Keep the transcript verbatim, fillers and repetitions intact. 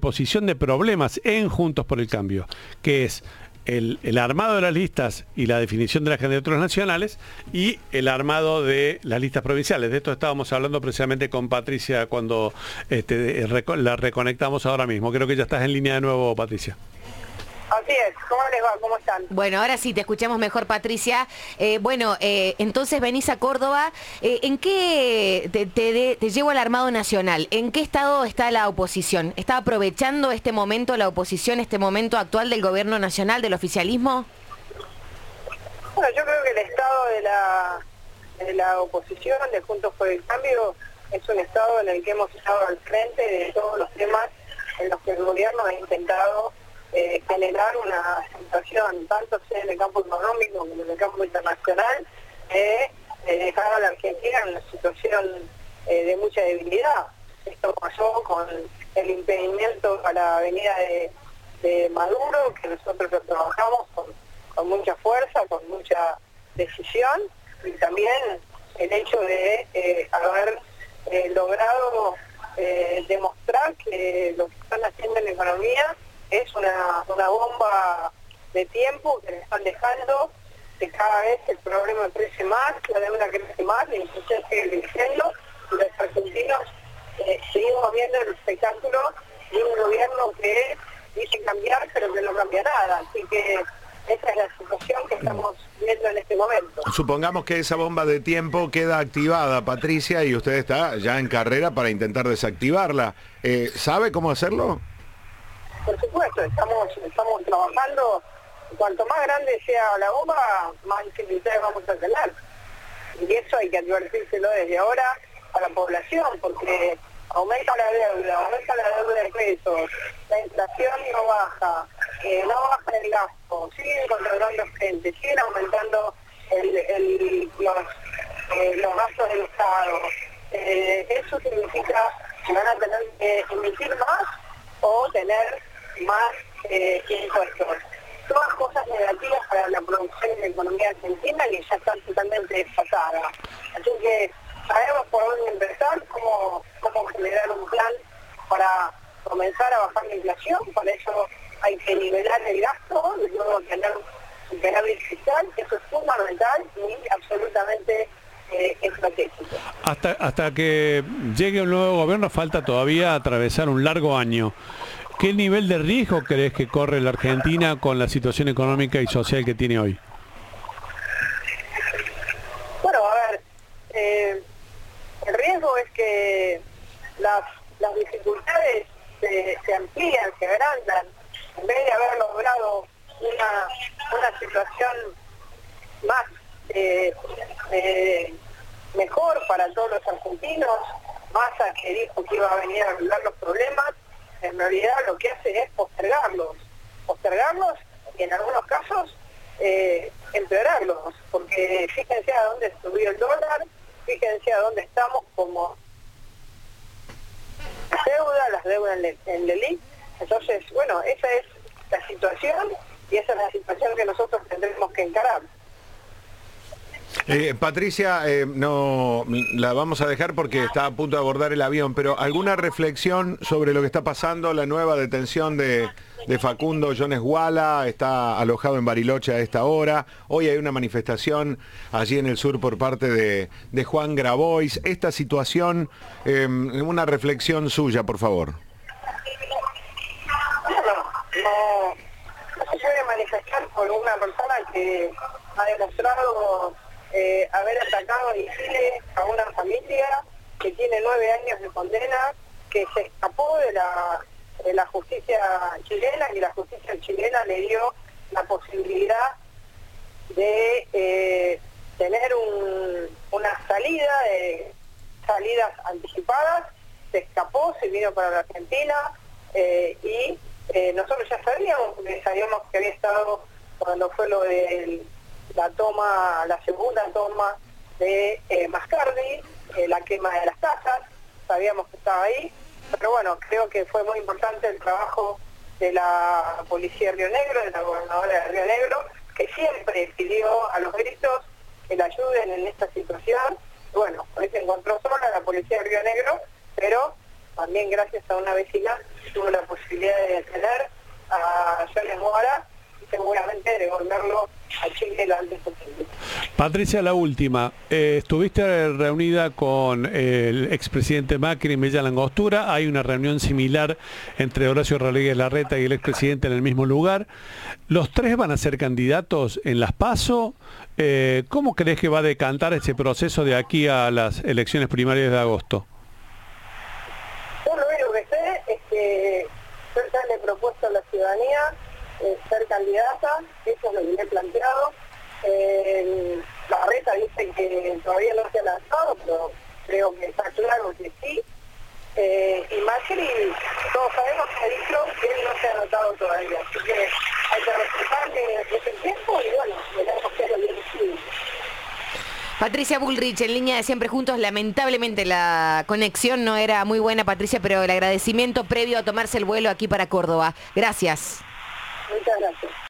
superposición de problemas en Juntos por el Cambio, que es el, el armado de las listas y la definición de las candidaturas nacionales y el armado de las listas provinciales. De esto estábamos hablando precisamente con Patricia cuando este, reco la reconectamos ahora mismo. Creo que ya estás en línea de nuevo, Patricia. Así es, ¿cómo les va? ¿Cómo están? Bueno, ahora sí, te escuchamos mejor, Patricia. Eh, bueno, eh, entonces venís a Córdoba. Eh, ¿En qué, te, te, te llevo al Armado Nacional, en qué estado está la oposición? ¿Está aprovechando este momento la oposición, este momento actual del gobierno nacional, del oficialismo? Bueno, yo creo que el estado de la, de la oposición, de Juntos por el Cambio, es un estado en el que hemos estado al frente de todos los temas en los que el gobierno ha intentado Eh, generar una situación, tanto sea en el campo económico como en el campo internacional, eh, de dejar a la Argentina en una situación eh, de mucha debilidad. Esto pasó con el impedimento a la venida de, de Maduro, que nosotros lo trabajamos con, con mucha fuerza, con mucha decisión, y también el hecho de eh, haber eh, logrado eh, demostrar que lo que están haciendo en la economía es una, una bomba de tiempo que le están dejando, que cada vez el problema crece más, la deuda crece más, la inflación sigue creciendo, y los argentinos eh, seguimos viendo el espectáculo de un gobierno que dice cambiar, pero que no cambia nada. Así que esa es la situación que estamos viendo en este momento. Supongamos que esa bomba de tiempo queda activada, Patricia, y usted está ya en carrera para intentar desactivarla. Eh, ¿Sabe cómo hacerlo? Por supuesto, estamos, estamos trabajando. Cuanto más grande sea la bomba, más dificultades vamos a tener. Y eso hay que advertírselo desde ahora a la población, porque aumenta la deuda, aumenta la deuda de pesos, la inflación no baja, eh, no baja el gasto, siguen contratando gente, siguen aumentando el, el, los, eh, los gastos del Estado. Eh, eso significa que van a tener que emitir más o tener más eh, impuestos. Todas cosas negativas para la producción y la economía argentina que ya están totalmente desfasada. Así que sabemos por dónde empezar, cómo, cómo generar un plan para comenzar a bajar la inflación. Para eso hay que nivelar el gasto, luego tener un superávit fiscal, eso es fundamental y absolutamente eh, estratégico. Hasta, hasta que llegue un nuevo gobierno falta todavía atravesar un largo año. ¿Qué nivel de riesgo crees que corre la Argentina con la situación económica y social que tiene hoy? Bueno, a ver, eh, el riesgo es que las, las dificultades se, se amplían, se agrandan. En vez de haber logrado una, una situación más eh, eh, mejor para todos los argentinos, Massa, que dijo que iba a venir a arreglar los problemas, en realidad lo que hace es postergarlos, postergarlos y en algunos casos eh, empeorarlos, porque fíjense a dónde subió el dólar, fíjense a dónde estamos como deuda, las deudas en el L E L I C. Entonces, bueno, esa es la situación y esa es la situación que nosotros tendremos que encarar. Eh, Patricia, eh, no la vamos a dejar porque está a punto de abordar el avión, pero ¿alguna reflexión sobre lo que está pasando? La nueva detención de, de Facundo Jones Wala está alojado en Bariloche a esta hora. Hoy hay una manifestación allí en el sur por parte de, de Juan Grabois. Esta situación, eh, una reflexión suya, por favor. Bueno, no, no se puede manifestar por una persona que ha demostrado Eh, haber atacado en Chile a una familia que tiene nueve años de condena, que se escapó de la, de la justicia chilena y la justicia chilena le dio la posibilidad de eh, tener un, una salida, de salidas anticipadas, se escapó, se vino para la Argentina eh, y eh, nosotros ya sabíamos, porque sabíamos que había estado cuando fue lo del la toma, la segunda toma de eh, Mascardi, eh, la quema de las casas, sabíamos que estaba ahí, pero bueno, creo que fue muy importante el trabajo de la policía de Río Negro, de la gobernadora de Río Negro, que siempre pidió a los gritos que la ayuden en esta situación. Bueno, hoy se encontró sola la policía de Río Negro, pero también gracias a una vecina tuve la posibilidad de detener a Jones Guala y seguramente devolverlo a Chile lo antes posible. Patricia, la última. Eh, estuviste reunida con el expresidente Macri y Mella Langostura. Hay una reunión similar entre Horacio Rodríguez Larreta y el expresidente en el mismo lugar. ¿Los tres van a ser candidatos en las PASO? Eh, ¿Cómo crees que va a decantar ese proceso de aquí a las elecciones primarias de agosto? Yo lo único que sé es que yo ya le he propuesto a la ciudadanía eh, ser candidata, eso es lo que le he planteado. Eh, Larreta dice que todavía no se ha lanzado, pero creo que está claro que sí. Eh, y Macri, todos sabemos que ha dicho que él no se ha anotado todavía, así que hay que respetar que es el tiempo y bueno, veremos qué es lo que decide. Patricia Bullrich, en línea de Siempre Juntos. Lamentablemente la conexión no era muy buena, Patricia, pero el agradecimiento previo a tomarse el vuelo aquí para Córdoba. Gracias. Muchas gracias.